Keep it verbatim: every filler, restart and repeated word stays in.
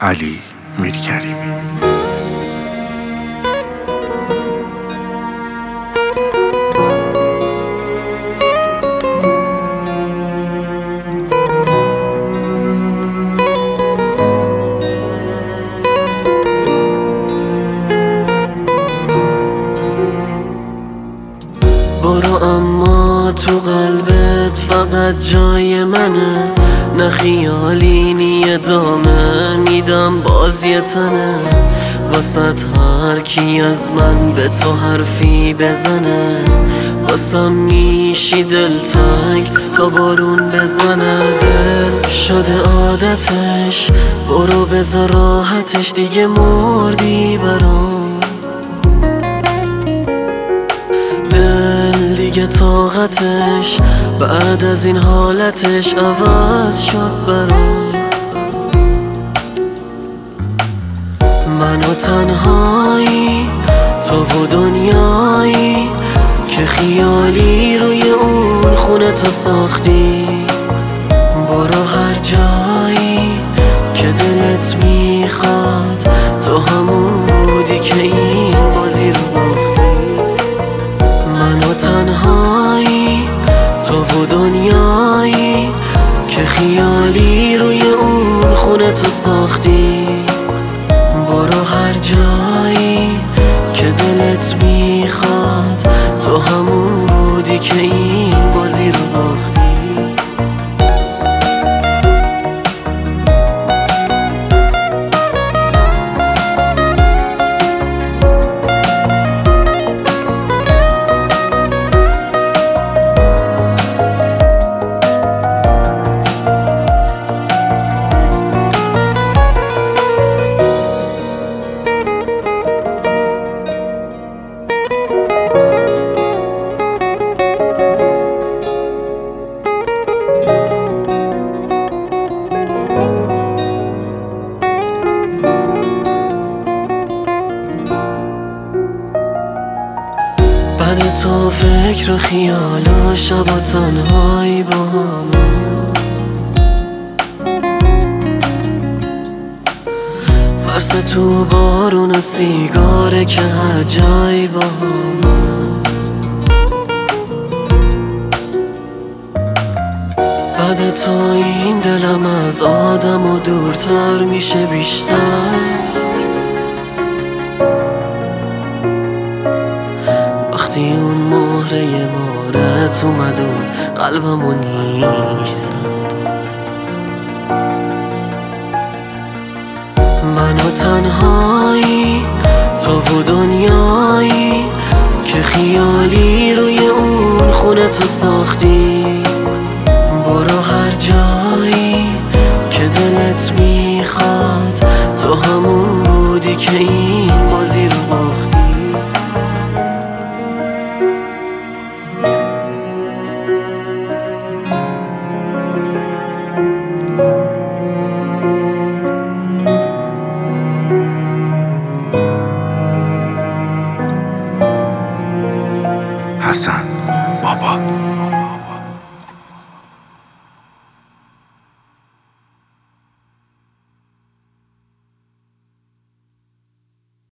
علی میرکریمی. برو اما تو قلبت فقط جای منه، نه خیالی نی دامه میدم باز یه تنه، واسط هر کی از من به تو حرفی بزنه، واسم میشی دلتنگ تا بارون بزنه. دل شده عادتش، برو بذار راحتش، دیگه مردی برام. دل دیگه طاقتش بعد از این حالتش عوض شد برام. من و تنهایی، تو و دنیایی که خیالی روی اون خونه تو ساختی. برو هر جایی که دلت میخواد، تو همون بودی که این بازی رو باختی. من و تنهایی، تو و دنیایی که خیالی روی اون خونه تو ساختی. برو هر جایی که دلت میخواد، تو همون بودی که این بازی رو باختی. بعد تو فکر و خیال و شب و تنهایی با همه، پرس تو بارون و سیگاره که هر جایی با همه. بعد تو این دلم از آدم و دورتر میشه بیشتر. وقتی اون مهره مارت اومد اون قلبمو نیست. من و تنهایی، تو و دنیایی که خیالی روی اون خونه تو ساختی. برو هر جایی که دلت میخواد، تو همون بودی که این بازی رو باختی. حسن بابا.